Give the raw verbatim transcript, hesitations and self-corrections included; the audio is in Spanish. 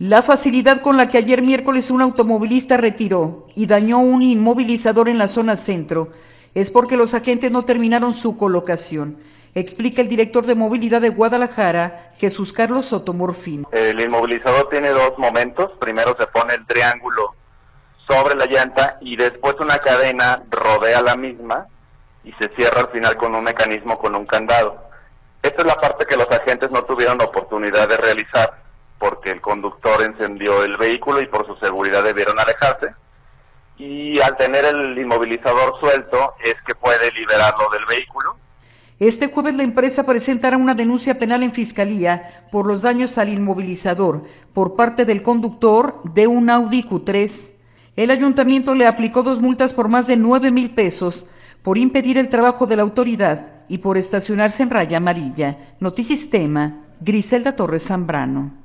La facilidad con la que ayer miércoles un automovilista retiró y dañó un inmovilizador en la zona centro es porque los agentes no terminaron su colocación, explica el director de movilidad de Guadalajara, Jesús Carlos Sotomorfino. El inmovilizador tiene dos momentos. Primero se pone el triángulo sobre la llanta y después una cadena rodea la misma y se cierra al final con un mecanismo, con un candado. Esta es la parte que los agentes no tuvieron la oportunidad de realizar porque el conductor encendió el vehículo y por su seguridad debieron alejarse. Y al tener el inmovilizador suelto es que puede liberarlo del vehículo. Este jueves la empresa presentará una denuncia penal en Fiscalía por los daños al inmovilizador por parte del conductor de un Audi Q tres. El ayuntamiento le aplicó dos multas por más de nueve mil pesos por impedir el trabajo de la autoridad y por estacionarse en raya amarilla. Notisistema, Griselda Torres Zambrano.